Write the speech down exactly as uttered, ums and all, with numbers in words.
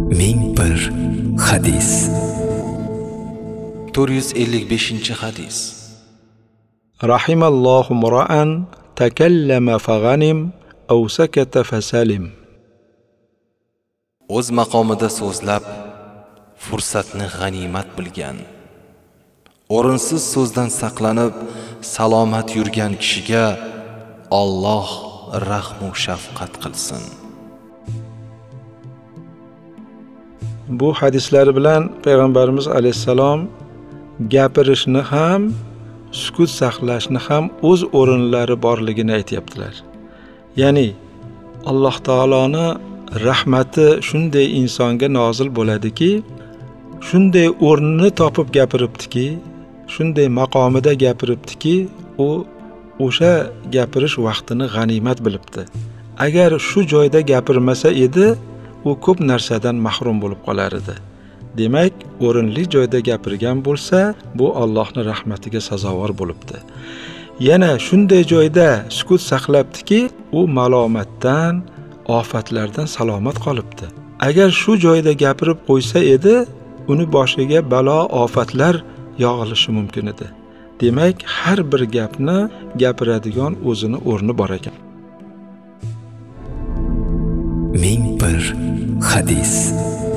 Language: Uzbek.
ming bir hadis. to'rt yuz ellik beshinchi hadis. Rahimallohu mura'an takallama faghanim aw sakata fasalim. O'z maqomida so'zlab fursatni g'animat bilgan, o'rinsiz so'zdan saqlanib salomat yurgan kishiga Alloh rahm va shafqat qilsin. Bu hadislar bilan payg'ambarimiz alayhisalom gapirishni ham, sukut saqlashni ham o'z o'rinlari borligini aytibdilar. Ya'ni Alloh taoloni rahmati shunday insonga nozil bo'ladiki, shunday o'rnini topib gapiribdiki, shunday maqomida gapiribdiki, u o'sha gapirish vaqtini g'animat bilibdi. Agar shu joyda gapirmasa edi, u ko'p narsadan mahrum bo'lib qolar edi. Demak, o'rinli joyda gapirgan bo'lsa, bu Allohning rahmatiga sazovor bo'libdi. Yana shunday joyda sukut saqlabdiki, u malomatdan, ofatlardan salomat qolibdi. Agar shu joyda gapirib qo'ysa edi, uni boshiga balo, ofatlar yog'ilishi mumkin edi. Demak, har bir gapni gapiradigan o'zini o'rni bor ekan. ming bir hadis.